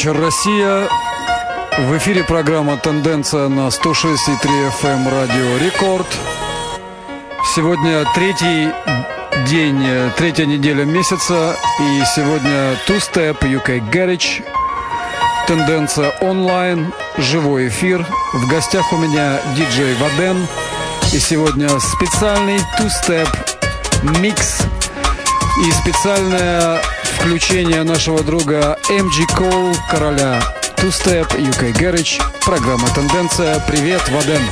вечер, Россия. В эфире программа «Тенденция» на 106,3 FM радио «Рекорд». Сегодня третья неделя месяца, и сегодня Two Step UK Garage, «Тенденция онлайн», живой эфир. В гостях у меня диджей Ваден, и сегодня специальный Two Step микс и специальное включение нашего друга MG Cole, короля Two Step UK Garage, программа «Тенденция». Привет, Ваден.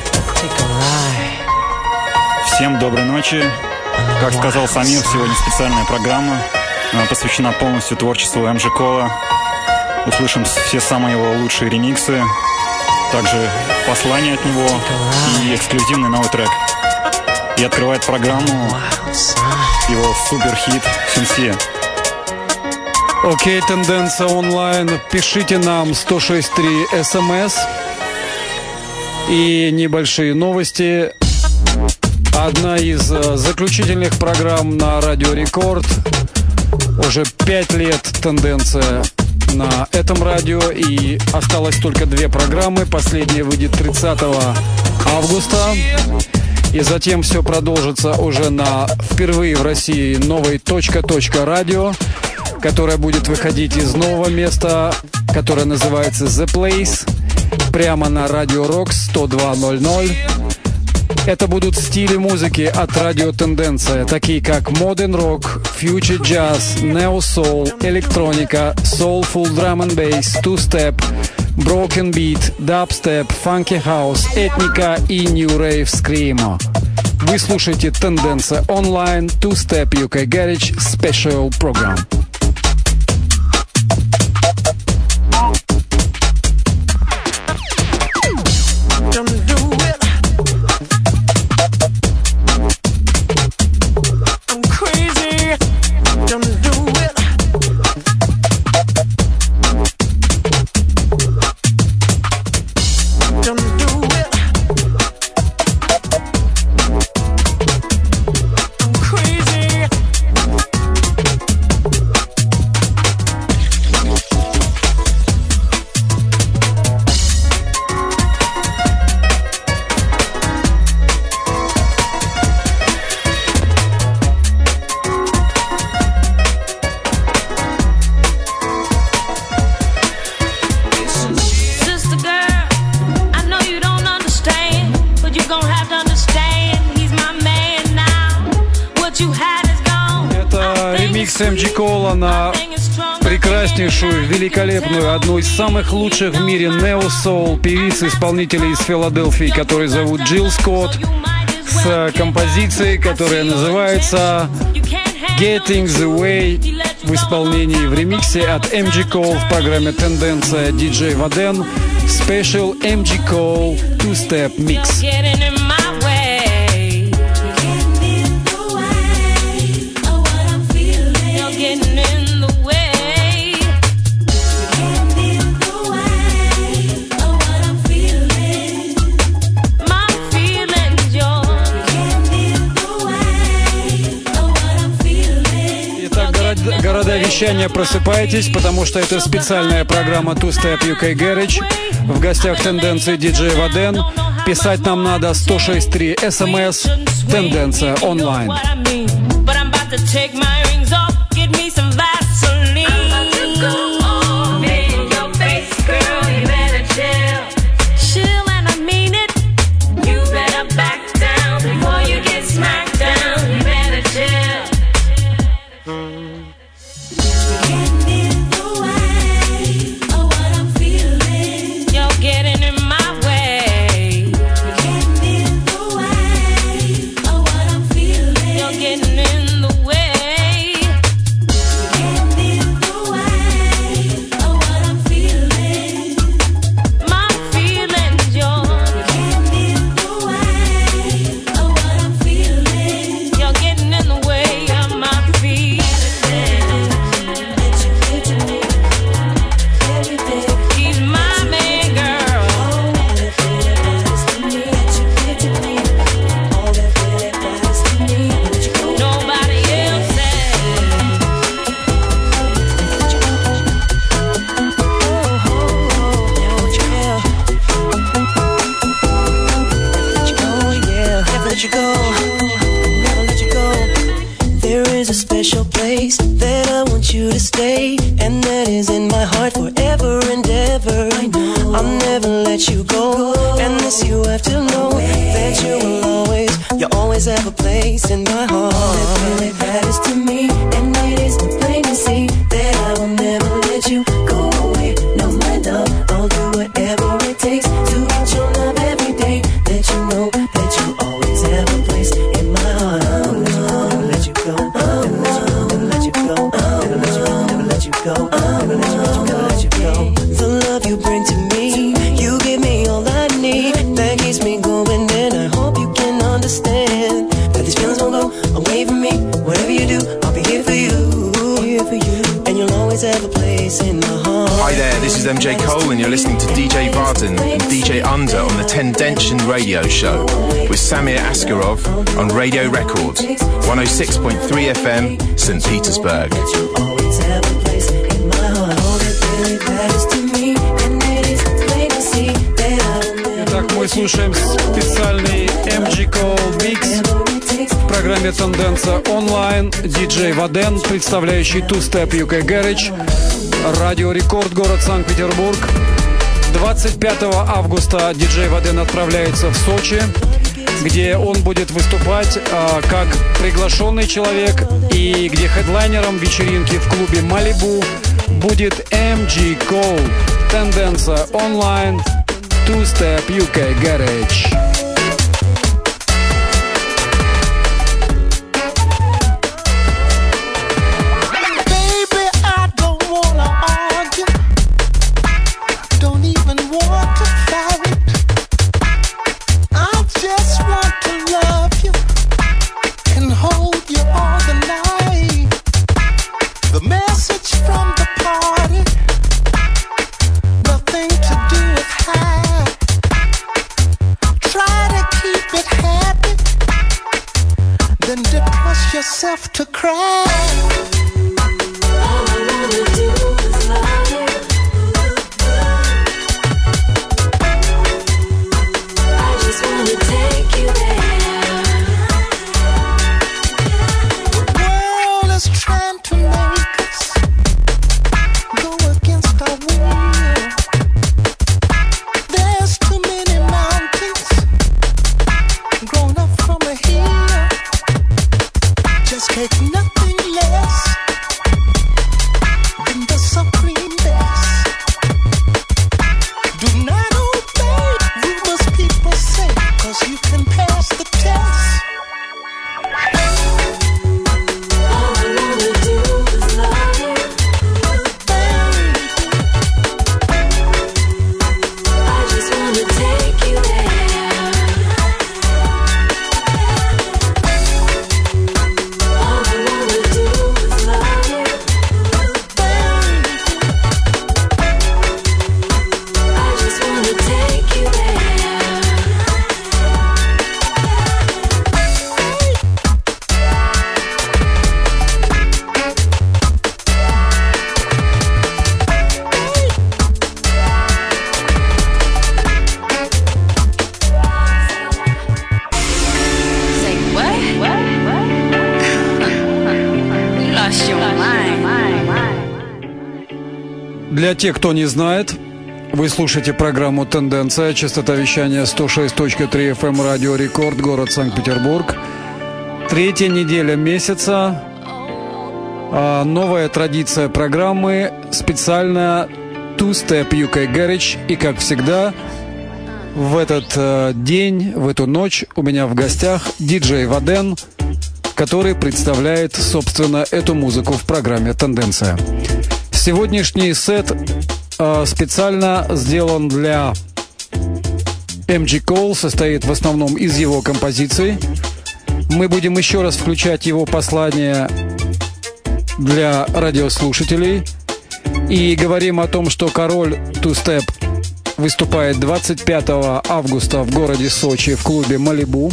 Всем доброй ночи. Как сказал Самир, сегодня специальная программа. Она посвящена полностью творчеству MG Cole. Услышим все самые его лучшие ремиксы, также послание от него и эксклюзивный новый трек. И открывает программу его суперхит «Синсия». Окей, «Тенденция онлайн». Пишите нам 106.3 СМС. И небольшие новости. Одна из заключительных программ на Радио Рекорд. Уже 5 лет «Тенденция» на этом радио. И осталось только 2 программы. Последняя выйдет 30 августа. И затем все продолжится уже на впервые в России новой .радио, которая будет выходить из нового места, которое называется The Place, прямо на Радио Рокс 102.00. Это будут стили музыки от Радио Тенденция, такие как Modern Rock, Future Jazz, Neo Soul, электроника, Soulful Drum and Bass, Two Step, Broken Beat, Dubstep, Funky House, этника и New Rave Screamo. Вы слушаете Тенденция онлайн, Two Step UK Garage Special Program. MG Cole на прекраснейшую, великолепную, одну из самых лучших в мире Neo Soul певицы-исполнителей из Филадельфии, которую зовут Джилл Скотт, с композицией, которая называется Getting the Way, в исполнении в ремиксе от MG Cole в программе «Тенденция» диджей Ваден. Special MG Cole Two Step Mix. Города вещания, просыпайтесь, потому что это специальная программа Two Step UK Garage. В гостях Тенденции диджей Ваден. Писать нам надо 106.3 СМС. Тенденция онлайн. always have a place in my heart. All that really matters to me, and it is plain to see that I will never let you go away. No, my love, I'll do whatever it takes to get your love every day. Let you know that you always have a place in my heart. Never let you go. Never let you go. Never let you go. Never let you go. Never let you go. Never let you go. The love you bring to me, you give me all I need. That keeps me going, and I hope you can understand that these feelings won't go away from me. Whatever you do, I'll be here for you. Here for you, and you'll always have a place in my heart. Hi there, this is MJ Cole, and you're listening to DJ Varden and DJ Under on the Tendention Radio Show with Samir Askarov on Radio Record, 106.3 FM, St. Petersburg. Итак, мы слушаем специальный MJ Cole Mix в программе «Тенденция онлайн». DJ Vaden, представляющий Two Step UK Garage, Радио Рекорд, город Санкт-Петербург. 25 августа DJ Vaden отправляется в Сочи, где он будет выступать как приглашенный человек, и где хедлайнером вечеринки в клубе «Малибу» будет MJ Cole. Тенденция онлайн, Two Step UK Garage. Yourself to cry. Для тех, кто не знает, вы слушаете программу «Тенденция», частота вещания 106.3 FM, Радио Рекорд, город Санкт-Петербург. Третья неделя месяца. Новая традиция программы, специально Two Step UK Garage. И, как всегда, в этот день, в эту ночь у меня в гостях DJ Vaden, который представляет, собственно, эту музыку в программе «Тенденция». Сегодняшний сет специально сделан для MJ Cole, состоит в основном из его композиций. Мы будем еще раз включать его послание для радиослушателей. И говорим о том, что король Two Step выступает 25 августа в городе Сочи в клубе «Малибу».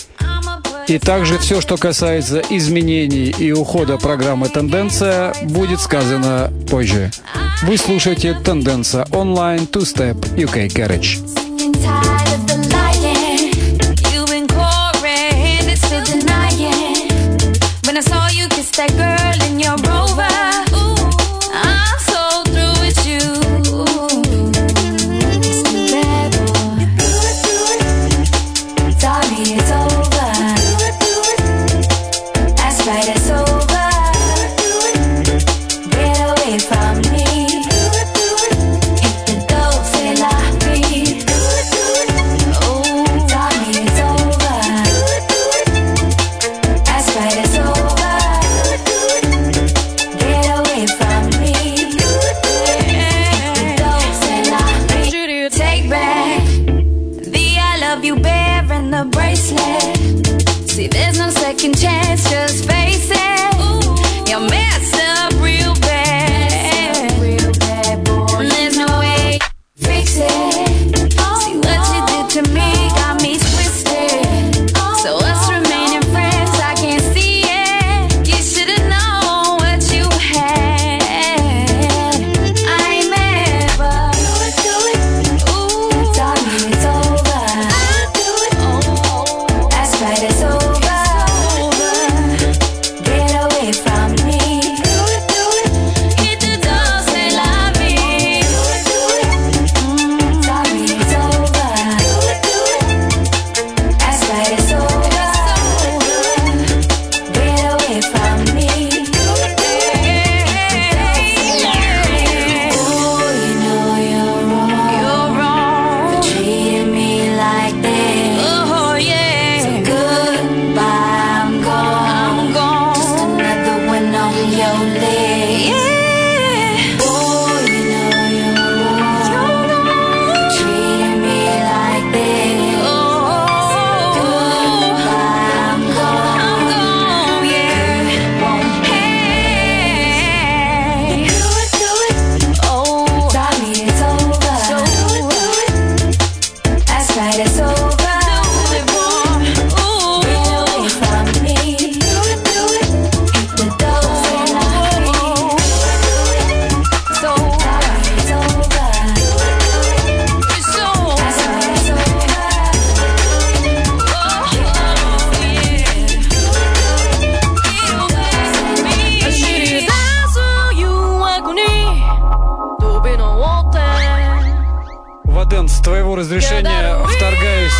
И также все, что касается изменений и ухода программы «Тенденция», будет сказано позже. Вы слушаете «Тенденция онлайн», Two Step UK Garage. Sorry, it's over.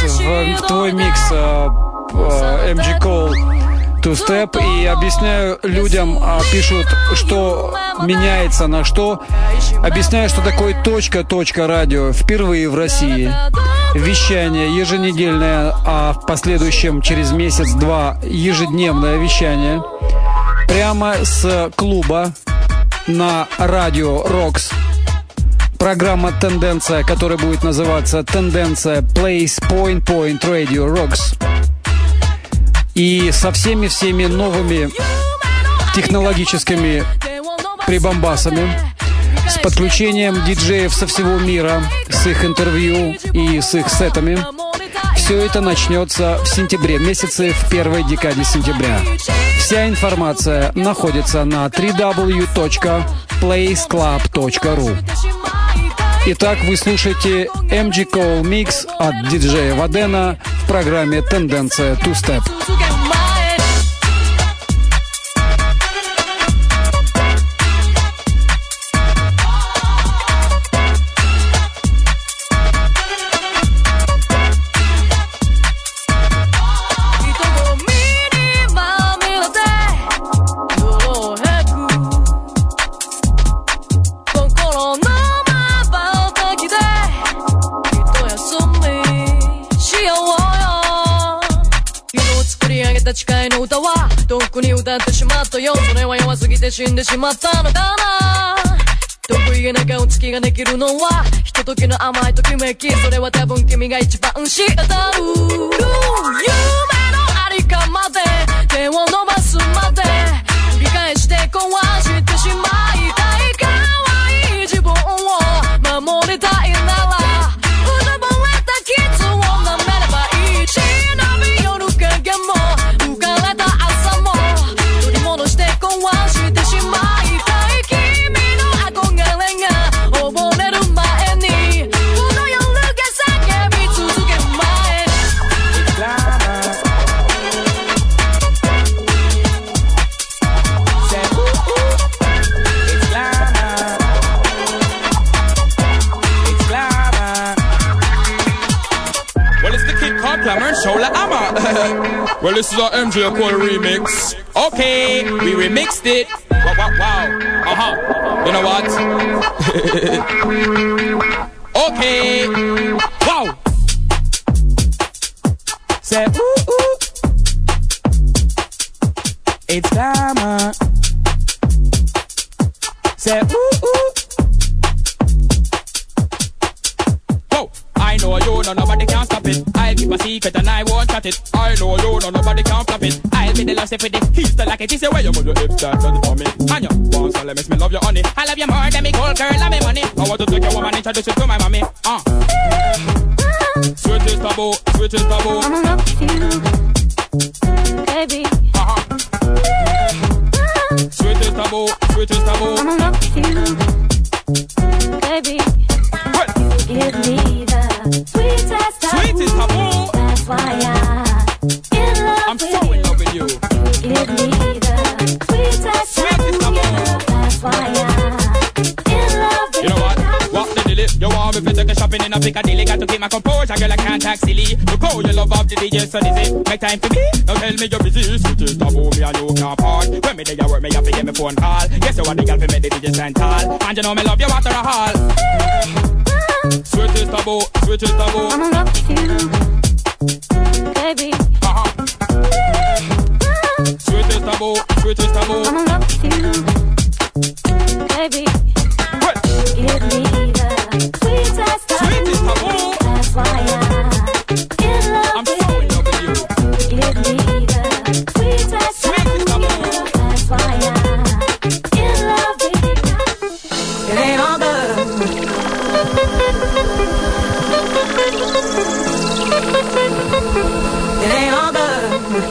в твой микс MG Cole Two Step и объясняю людям, пишут, что меняется на что. Объясняю, что такое точка радио впервые в России. Вещание еженедельное, а в последующем через месяц-два ежедневное вещание. Прямо с клуба на радио Rocks. Программа «Тенденция», которая будет называться «Тенденция Place Point Radio Rocks». И со всеми новыми технологическими прибамбасами, с подключением диджеев со всего мира, с их интервью и с их сетами. Все это начнется в сентябре месяце, в первой декаде сентября. Вся информация находится на www.placeclub.ru. Итак, вы слушаете MG Cole Mix от диджея Вадена в программе «Тенденция Two Step». 誓いの歌はとっくに歌ってしまったよ。それは弱すぎて死んでしまったのかな。得意げな顔つきができるのはひとときの甘いときめき。それは多分君が一番知ってる。夢のありかまで手を伸ばすまで繰り返して壊してしまいたい。可愛い自分を守りたいならうぬぼれた傷を舐めればいい。忍び寄る影も浮かれた朝も取り戻して壊してしまいたい。君の憧れが溺れる前にこの夜が叫び続ける前に Glamour Shola Amma. Well, this is our MJ Cole remix. Okay, we remixed it. Wow. You know what? Okay. Wow. Say ooh. It's glamour. Say ooh. I know you, no nobody can stop it. I'll keep a secret and I won't cut it. I know you, no nobody can flop it. I'll be the last if it is. He's still like it. He say, where you move your hips, that does it for me. And you want so let me love you, honey. I love you more than me gold girl, love me money. I want to take your woman, introduce you to my mommy. Sweetest taboo. I'm in love with you, baby. Sweetest taboo. I'm in love with you, baby. Give me the sweetest taboo. That's why I'm so in love with you. Give me the sweetest taboo. That's why I'm in love with you. You know what? Walk the dilly. You want me to take a shopping in a Piccadilly. Got to keep my composure, girl, I can't act silly. Look how you love of the DJ so dizzy. Make time for me. Now tell me you're busy. Sweetest taboo, me and you can't part. When me there you work, me have to get me phone call. Guess you want the girl for me, the DJ stand tall. And you know me love you water a hall. Sweetest taboo. I'm in love with you, baby. Sweetest taboo. I'm in love with you, baby. Give me the sweetest taboo. That's why I'm in love with you. Give me the sweetest taboo. That's why I'm in love with you. It ain't all good. It ain't all good.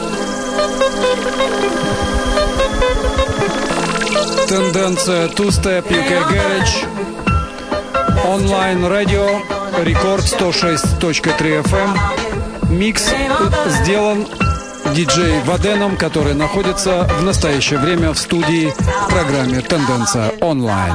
Тенденция Two Step UK Garage. Онлайн радио Рекорд 106.3 FM. Микс сделан диджей Ваденом, который находится в настоящее время в студии в программе «Тенденция онлайн».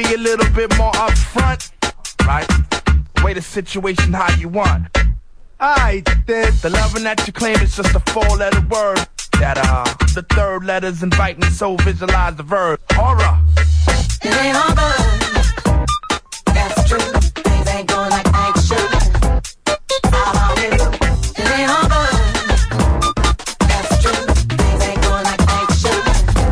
be a little bit more upfront, right? Way the situation how you want. Alright, then the loving that you claim is just a 4-letter word. That the third letter's inviting, so visualize the verb. Horror. It ain't all good. That's true. Things ain't going like I should. It ain't all good. That's true. Things ain't going like I should.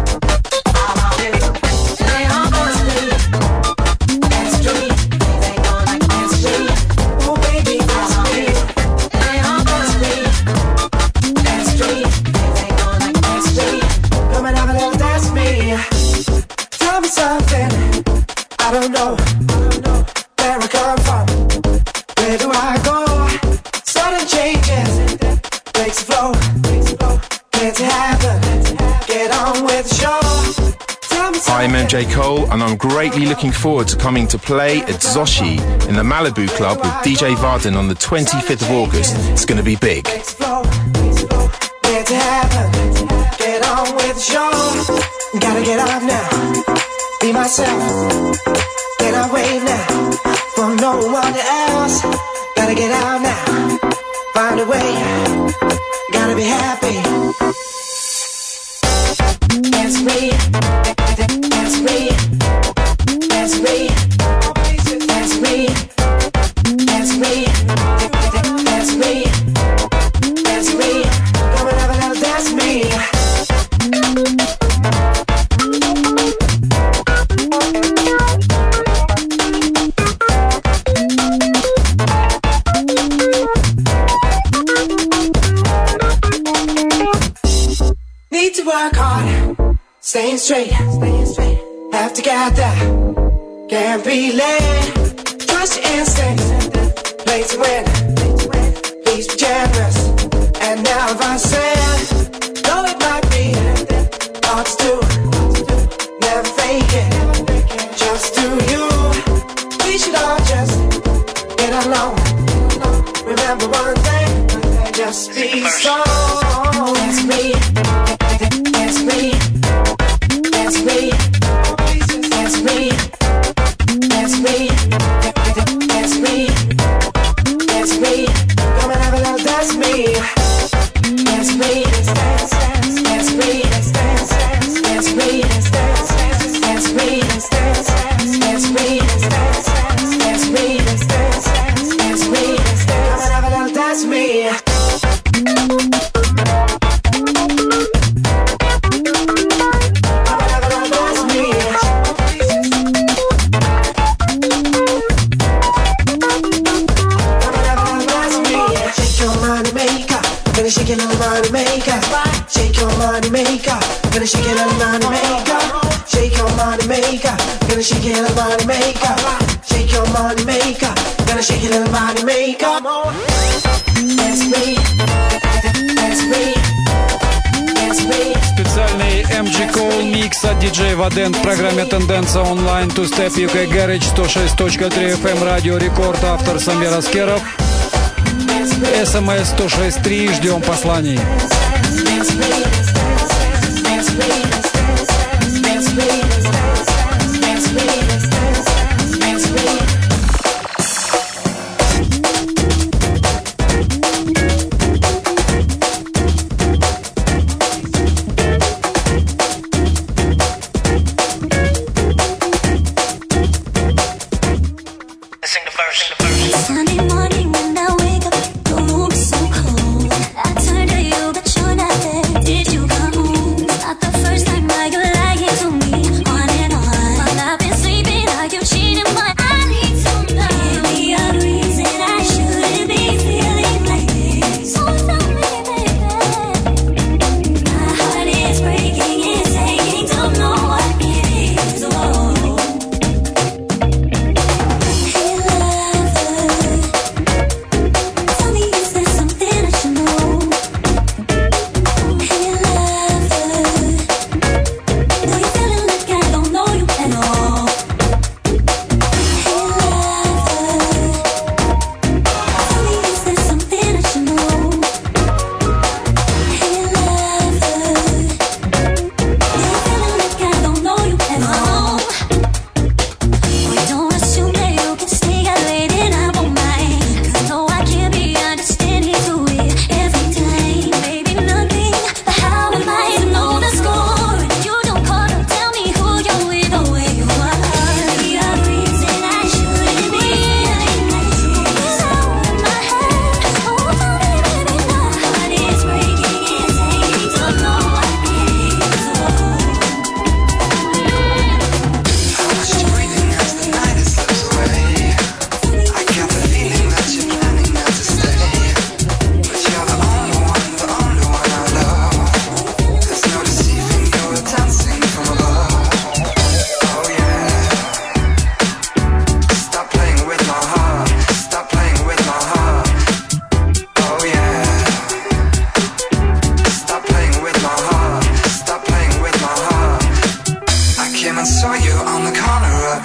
It ain't all good. That's true. Things ain't going like I should. Oh baby, that's me. It ain't all good. That's true. Things ain't going like I should. Come and have a little dance me. Tell me something. I don't know where I come from. Where do I go? Sudden changes breaks the flow. Can't happen. Get on with the show. Tell me something. Hi, I'm MJ Cole, and I'm greatly looking forward to coming to play at Zoshi in the Malibu Club with DJ Varden on the 25th of August. It's going to be big. Breaks the flow. Can't happen. Get on with the show. Gotta get off now. Be myself. Get away now from no one else. Gotta get out now. Find a way. Gotta be happy. Dance me. Dance me. Dance me. Dance me. Dance me. Dance me. Dance me. Come and have a little dance me. Need to work hard, staying straight, have to get there, can't be late, trust your instincts, play to win, please be generous, and now if I said, though it might be hard to do, never fake it, just do you, we should all just get along, remember one thing, just be strong, that's me. Dance me, dance me, dance me, dance me, dance me, dance me. Come and have a little dance me, dance me, dance, dance, dance me, dance, dance, dance me, dance, dance, dance me, dance, dance, dance me, dance, dance, dance me, dance, dance, dance me, dance. Come and have a little dance me. Shake your little money maker, shake your money maker, gonna shake your little money maker, shake your money maker, gonna shake your little money maker, shake your money maker, gonna shake your little money maker. That's me, that's me, that's me. Специальный MG Cole микс от DJ Vaden в программе «Тенденция онлайн» Two Step UK Garage 106.3 FM Radio Record. Автор Самир Аскеров. СМС 106.3. Ждем посланий. Sunday morning when I wake up, the room is so cold. I turn to you, but you're not there.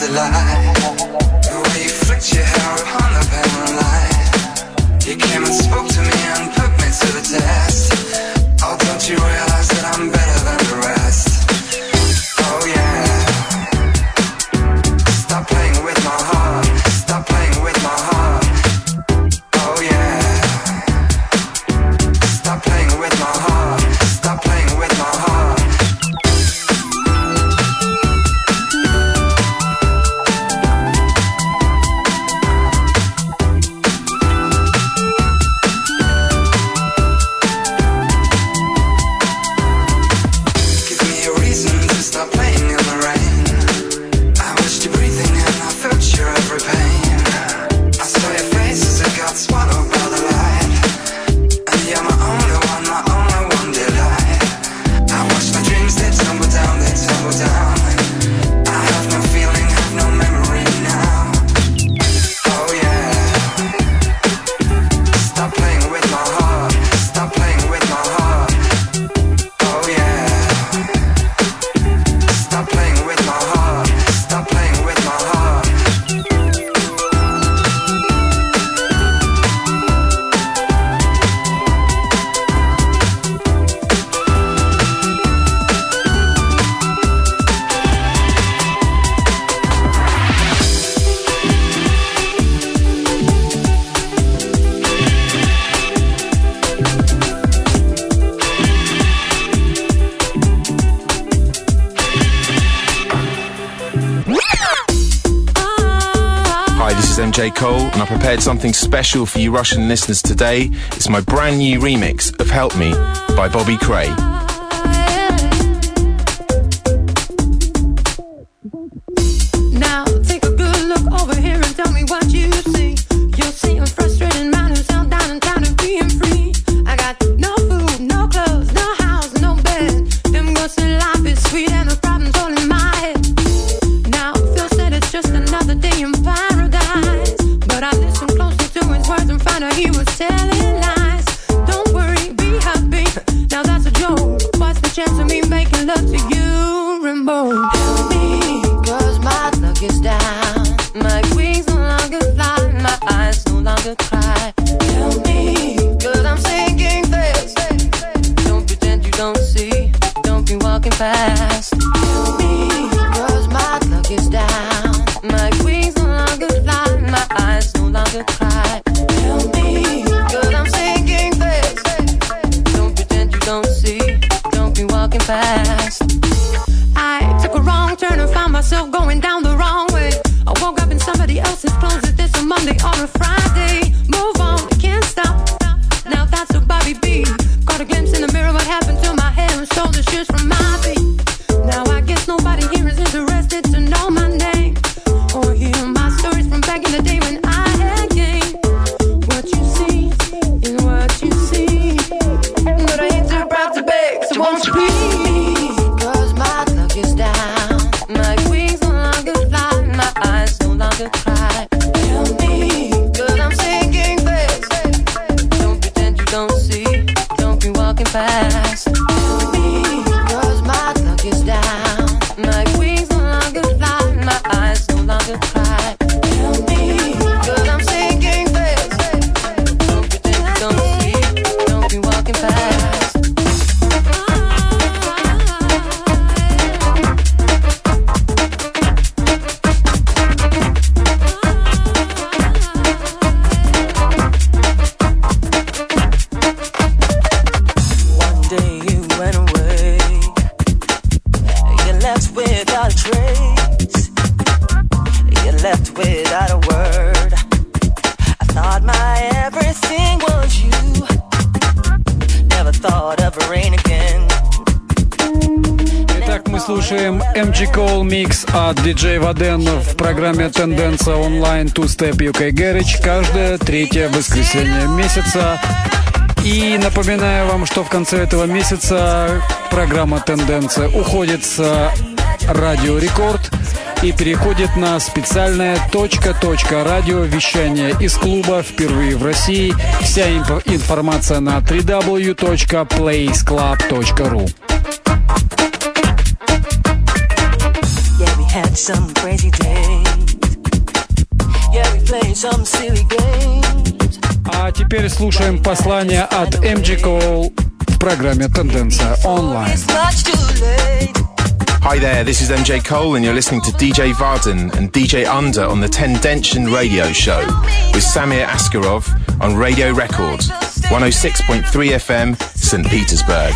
the light. The way you flicked your hair upon the panel light. You came and spoke to me and put me to the test. Oh, don't you realize that I'm better than the rest? Oh yeah. Stop playing with my heart. Stop playing with my heart. Oh yeah. Stop playing with my heart. Stop playing with my heart. J. Cole, and I prepared something special for you Russian listeners today. It's my brand new remix of Help Me by Bobby Cray. Now take a good look over here and tell me what you see. You'll see a frustrated man who's held down and tired of being free. I got no food, no clothes, no house, no bed. Them girls say life is sweet and the problem's all in my head. Now Phil said it's just another day in paradise, but I listened closely to his words and found out he was telling lies. Don't worry, be happy. Now that's a joke. What's the chance of me making love to you, Rainbow? Help me, 'cause my luck is down. My wings no longer fly, my eyes no longer cry. Help me, 'cause I'm sinking fast. Don't pretend you don't see, don't be walking fast. Help me, 'cause my luck is down. My wings no longer fly, my eyes no longer cry. Help me, 'cause I'm sinking fast. Don't pretend you don't see, don't be walking fast. I took a wrong turn and found myself going down the wrong way. I woke up in somebody else's clothes. Is this a Monday or a Friday? Move on, can't stop. Now that's a Bobby B. Caught a glimpse in the mirror, what happened to my hair and stole the shoes from my feet. Now I guess nobody here is interested to know my name or hear my stories from back in the day when I had game. What you see is what you see, but I ain't too proud to beg, so won't you please? 'Cause my luck is down. My wings no longer fly, my eyes no longer cry. Help me, 'cause I'm sinking fast. Don't pretend you don't see, don't be walking fast. Help me, 'cause my luck is down. My wings no longer fly, my eyes no longer cry. Help me, 'cause I'm sinking fast. Don't pretend you don't see, don't be walking fast. One day you went away, you left without a trace, you left without a word. I thought my everything was you, never thought of rain again. Итак, мы слушаем MG Cole микс от DJ Vaden в программе «Тенденция онлайн Two Step UK Garage» каждое третье воскресенье месяца. И напоминаю вам, что в конце этого месяца программа «Тенденция» уходит с Радио Рекорд и переходит на специальное .радио вещание из клуба впервые в России. Вся информация на www.placeclub.ru. Yeah, we had some crazy days. Yeah, we played some silly games. А теперь слушаем послание от MG Cole в программе «Тенденция онлайн». Hi there, this is MJ Cole and you're listening to DJ Varden and DJ Under on the Tendention Radio Show with Samir Askarov on Radio Records, 106.3 FM, St. Petersburg.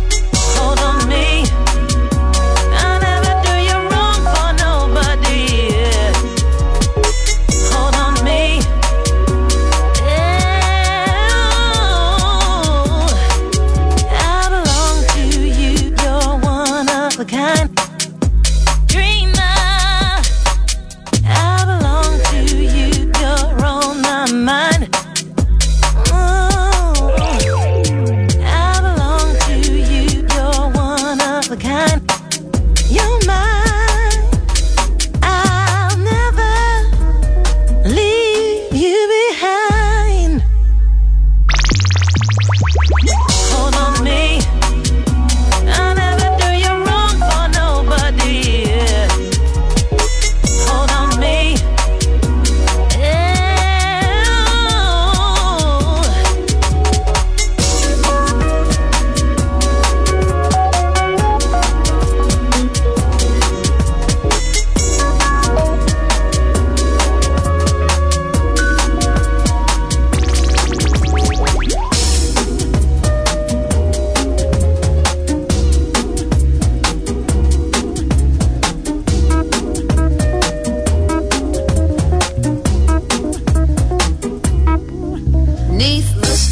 Yeah.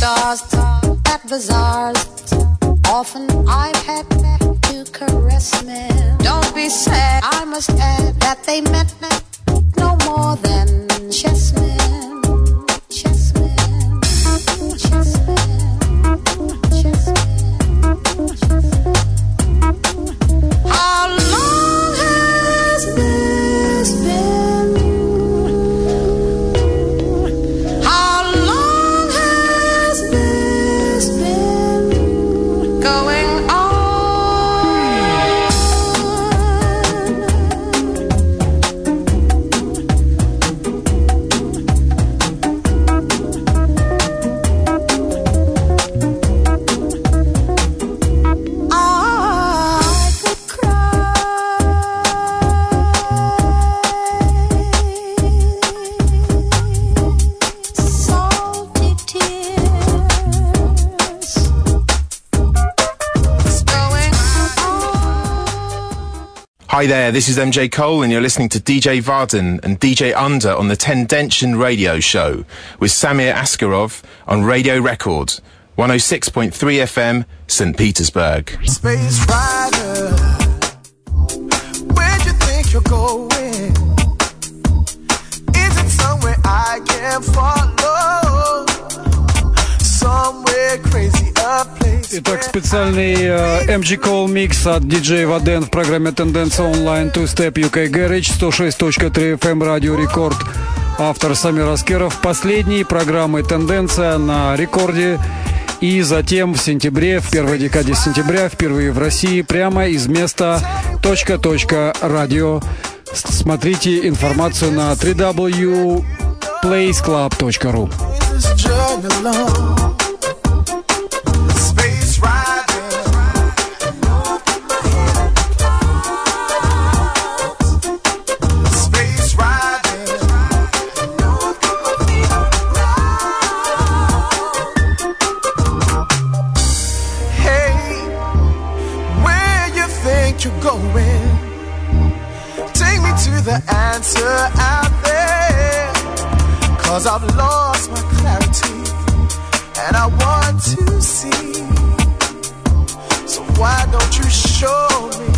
stars at bazaars. Often I've had to caress men. Don't be sad, I must add that they meant no more than chessmen. Chessmen, chessmen, chessmen, chessmen. How long has this been? How long has this been going on? I could cry. Salty tears. It's going on. Hi there, this is MJ Cole and you're listening to DJ Varden and DJ Under on the Tendention Radio Show with Samir Askarov on Radio Record, 106.3 FM, St. Petersburg. Space Rider, where do you think you're going? Is it somewhere I can follow? Somewhere crazy, a place. Итак, специальный MG Call микс от DJ Vaden в программе Тенденция онлайн Two Step UK Garage 106.3 FM Radio Record. Автор Самир Аскеров. Последней программы Тенденция на рекорде. И затем в сентябре, в первой декаде сентября, впервые в России, прямо из места .радио. Смотрите информацию на www.placeclub.ru. This journey long. Space Rider, Space Rider. Hey, where you think you're going? Take me to the answer out there. 'Cause I've lost my clarity and I want to see. So why don't you show me?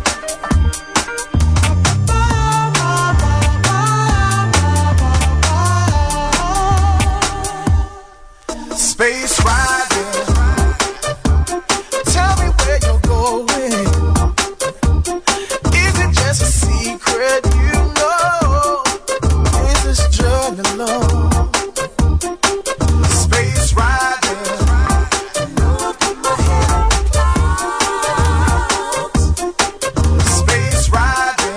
Space Rider, tell me where you're going. Is it just a secret you know? Is this journey long? Space Rider, Space Rider,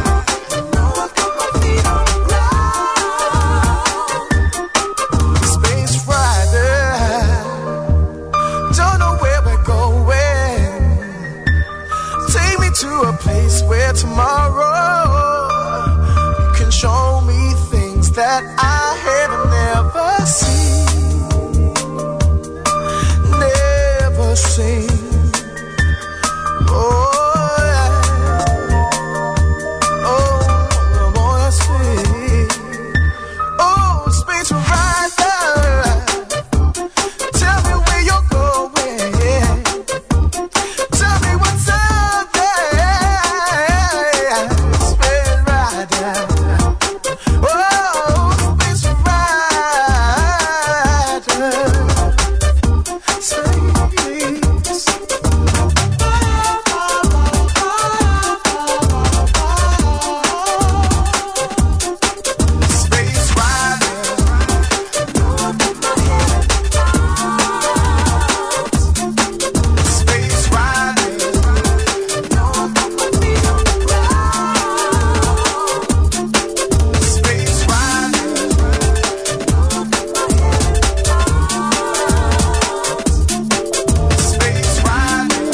Space Rider. Don't know where we're going. Take me to a place where tomorrow you can show me things that I have never seen. Never seen. Oh, yeah. Oh, boy, I see. Oh, Space Rider, tell me where you're going. Tell me what's out there. Space Rider. Oh, Space Rider. Space. Space Rider. Space Rider. Space Rider. Space Rider.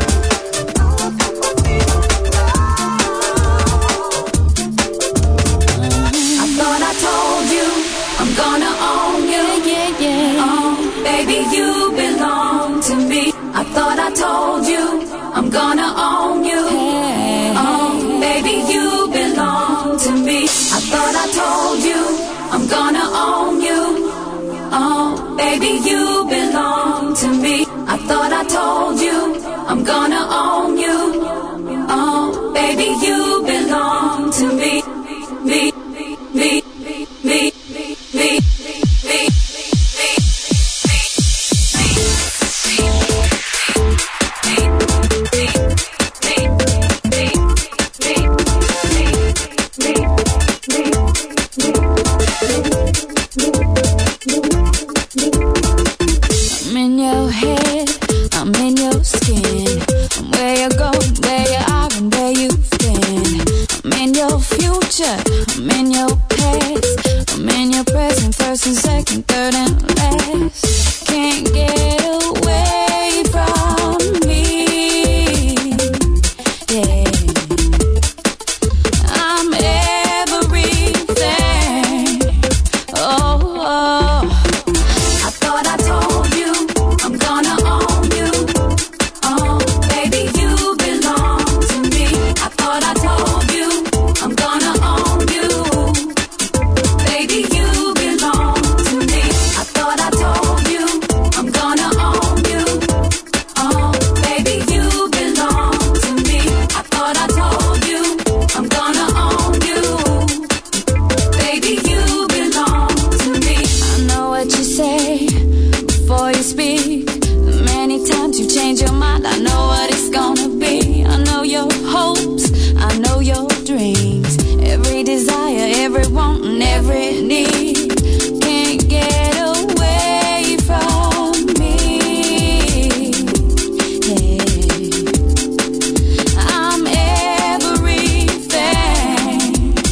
I thought I told you I'm gonna own you. Yeah, yeah. Oh, baby, you belong to me. I thought I told you I'm gonna own you. Oh, baby, you belong to me. I thought I told you I'm gonna own you. Oh, baby. baby, you belong to me. I thought I told you I'm gonna own you. Oh, baby, you belong to me. Me, me, me, me, me. I'm in your head, I'm in your skin. I'm where you go, where you are, and where you've been. I'm in your future, I'm in your past. I'm in your present, first and second, third and last. Can't get away from me. Yeah, I'm everything. Oh, oh. I thought I told you I'm gonna own you. Oh, baby, you belong to me. I thought I told you I'm gonna own you. Baby, you belong to me. I thought I told you I'm gonna own you. Oh, baby, you belong to me. I thought I told you I'm gonna own you. Baby, you belong to me. I know what you say before you speak. Many times you change your mind. I know what it's gonna be. I know your hopes, I know your dreams. Every desire, every want and every need. Can't get away from me. Yeah, I'm everything.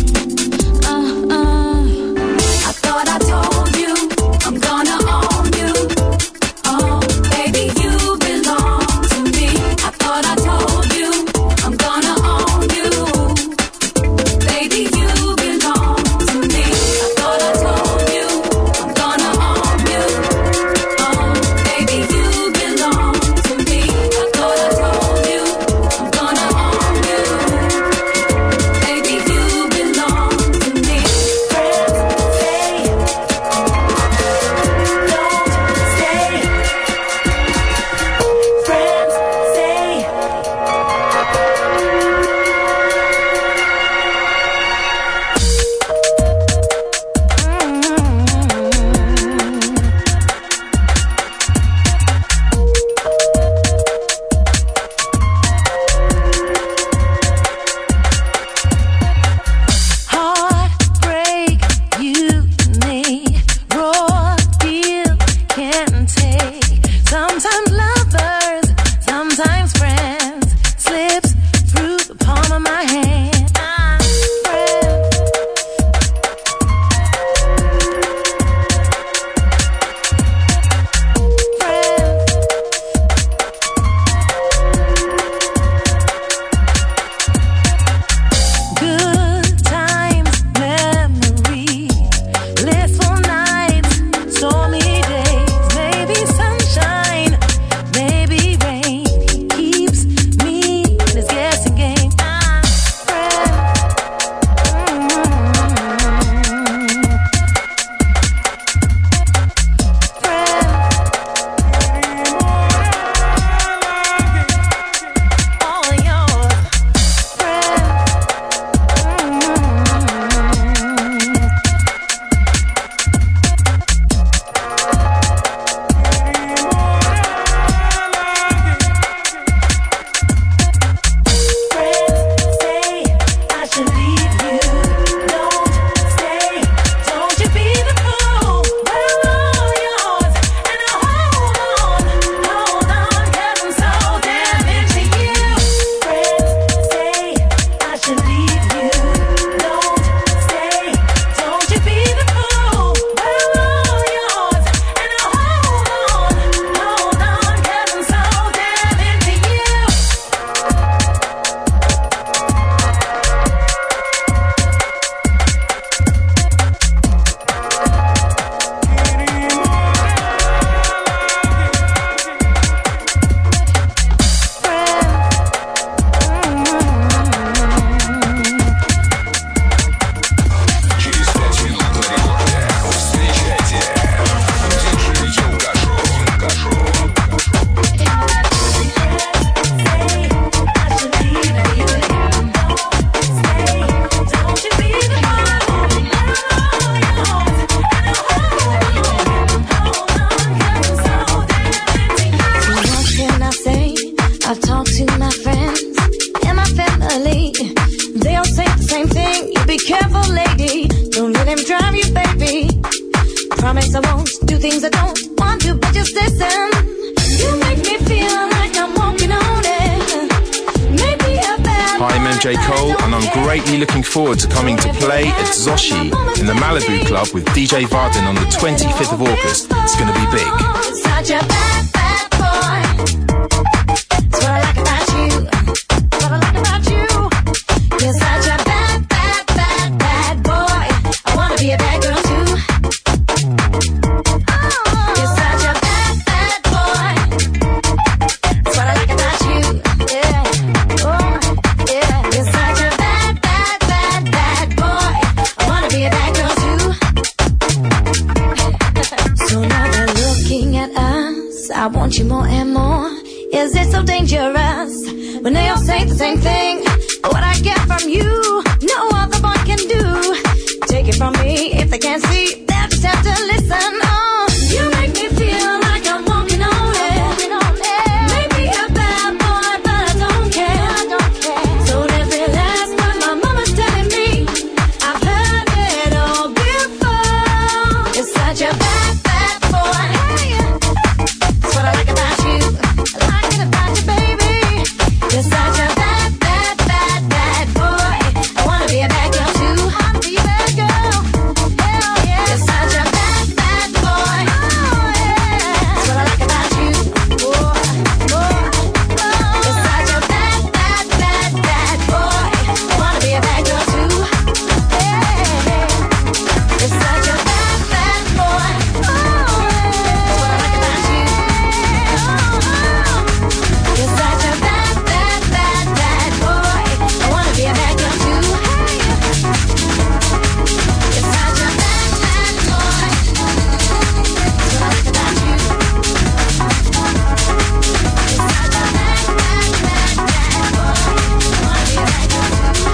I thought I told you I'm gonna own you. Oh, baby, you belong to me. I thought I told you I'm gonna own you. Baby, you belong to me. I thought I told you I'm gonna own you. Oh, baby, you belong to me. I thought I told you I'm gonna own you. Baby, you belong to me. Friends say don't stay. Friends say Heartbreak, you and me, raw deal, can't take. Sometimes lovers, sometimes friends, slips through the palm of my hand. Friends. Good times, memories, blissful nights, stormy days, maybe sunshine, DJ Cole, and I'm greatly looking forward to coming to play at Zoshi in the Malibu Club with DJ Varden on the 25th of August. It's going to be big. Such a bad, bad boy. That's what I like about you. That's what I like about you. You're such a bad, bad, bad, bad boy. I wanna be a bad girl too. You're such a bad, bad boy. That's what I like about you. Yeah. Oh, yeah. You're such a bad, bad, bad, bad boy. I wanna be a bad girl too. So now they're looking at us. I want you more and more. Is it so dangerous when they all say the same thing? What I get from you, no other boy can do. Take it from me, if they can't see, they'll just have to listen. Oh, you make me feel like I'm walking on air. Maybe a bad boy, but I don't care. So every last word my mama's telling me, I've heard it all before. You're such a bad, bad boy. That's what I like about you. I like it about you, baby. You're such a bad, bad, bad, bad boy. I wanna be a bad girl too. I wanna be a bad girl. Hell yeah. You're such a bad, bad boy. Oh yeah. That's what I like about you. Oh, oh, oh. You're such a bad, bad, bad, bad boy. I wanna be a bad girl too. Yeah. You're such a bad, bad boy. Oh yeah. That's what I like about you. You're such a bad, bad, bad, bad boy. I wanna be a bad girl too. You're such a bad, bad boy. That's what I like about you. You're such a bad, bad, bad, bad boy. I wanna be a bad girl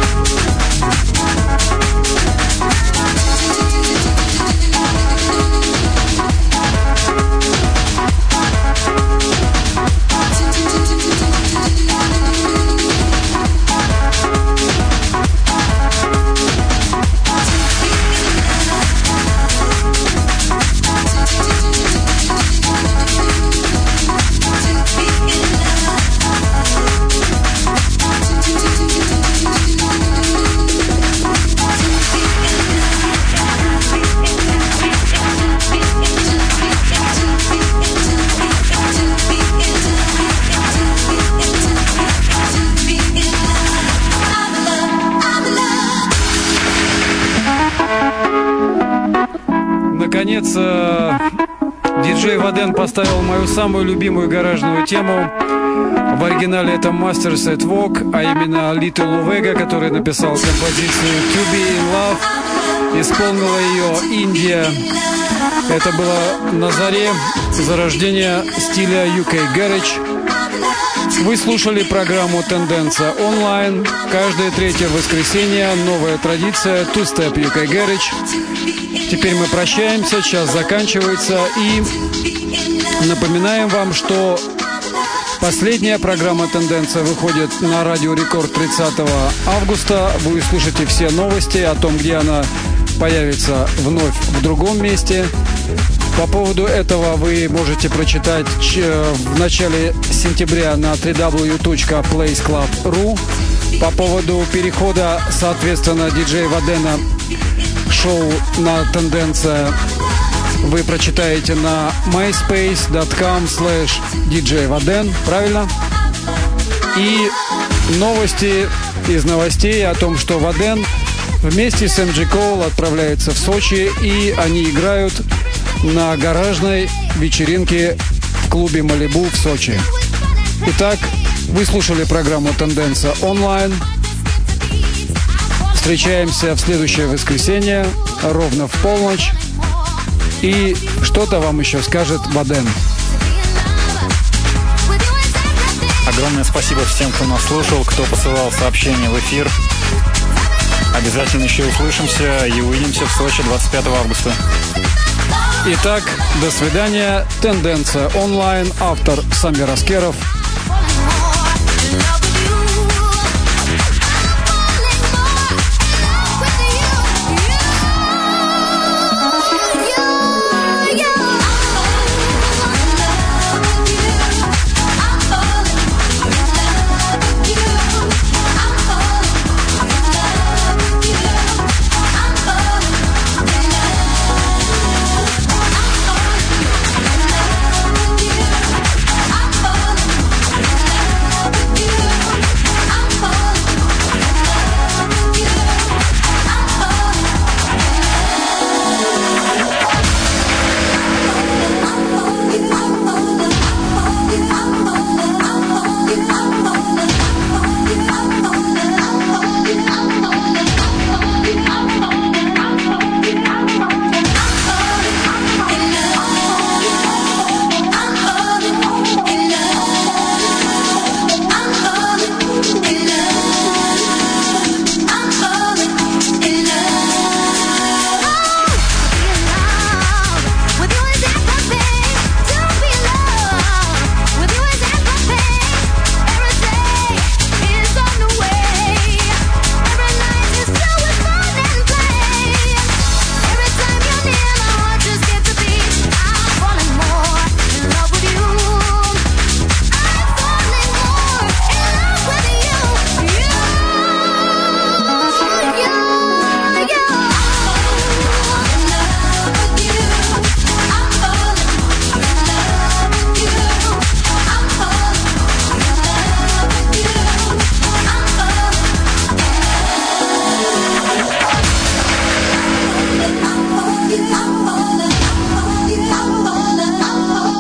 Наконец, диджей Ваден поставил мою самую любимую гаражную тему. В оригинале это Masters at Work, а именно Little Vega, который написал композицию To Be In Love. Исполнила ее Индия. Это было на заре зарождения стиля UK Garage. Вы слушали программу «Тенденция онлайн». Каждое третье воскресенье новая традиция Two Step UK Garage. Теперь мы прощаемся, час заканчивается. И напоминаем вам, что последняя программа «Тенденция» выходит на Радио Рекорд 30 августа. Вы услышите все новости о том, где она появится вновь в другом месте. По поводу этого вы можете прочитать в начале сентября на www.placeclub.ru. По поводу перехода, соответственно, диджея Вадена шоу на «Тенденция» вы прочитаете на myspace.com/djvaden, правильно? И новости из новостей о том, что Ваден вместе с MG Cole отправляется в Сочи, и они играют на гаражной вечеринке в клубе «Малибу» в Сочи. Итак, вы слушали программу «Тенденция онлайн». Встречаемся в следующее воскресенье ровно в полночь. И что-то вам еще скажет Ваден. Огромное спасибо всем, кто нас слушал, кто посылал сообщения в эфир. Обязательно еще услышимся и увидимся в Сочи 25 августа. Итак, до свидания. «Тенденция онлайн». Автор Самир Аскеров.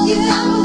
you.